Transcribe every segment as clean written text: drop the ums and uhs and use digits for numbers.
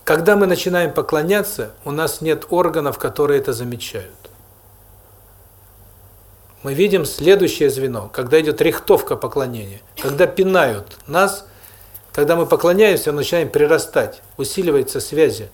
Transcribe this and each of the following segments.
Когда мы начинаем поклоняться, у нас нет органов, которые это замечают. Мы видим следующее звено, когда идет рихтовка поклонения, когда пинают нас, когда мы поклоняемся, мы начинаем прирастать, усиливаются связи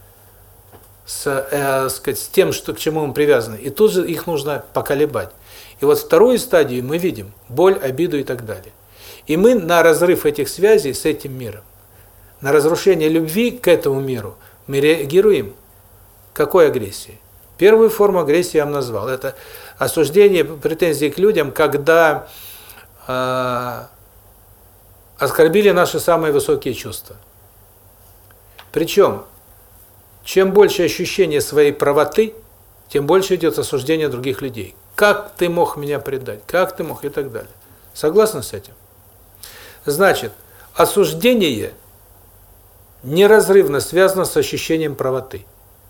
с тем, к чему мы привязаны. И тут же их нужно поколебать. И вот вторую стадию мы видим боль, обиду и так далее. И мы на разрыв этих связей с этим миром, на разрушение любви к этому миру, мы реагируем какой агрессией? Первую форму агрессии я вам назвал. Это осуждение, претензии к людям, когда оскорбили наши самые высокие чувства. Причем, чем больше ощущение своей правоты, тем больше идет осуждение других людей. Как ты мог меня предать? Как ты мог? И так далее. Согласны с этим? Значит, осуждение неразрывно связано с ощущением правоты.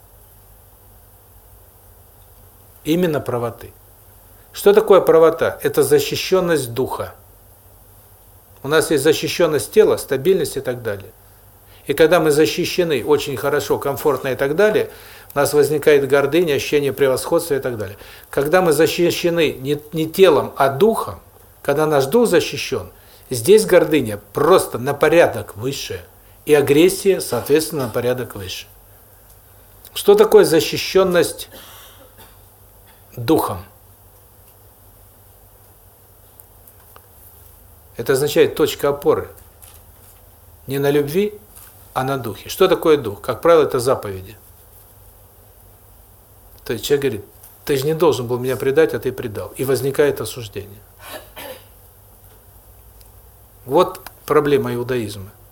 Именно правоты. Что такое правота? Это защищенность духа. У нас есть защищенность тела, стабильность и так далее. И когда мы защищены очень хорошо, комфортно и так далее, у нас возникает гордыня, ощущение превосходства и так далее. Когда мы защищены не телом, а духом, когда наш дух защищен, здесь гордыня просто на порядок выше, и агрессия, соответственно, на порядок выше. Что такое защищенность духом? Это означает точка опоры не на любви, а на духе. Что такое дух? Как правило, это заповеди. То есть человек говорит: ты же не должен был меня предать, а ты предал. И возникает осуждение. Вот проблема иудаизма.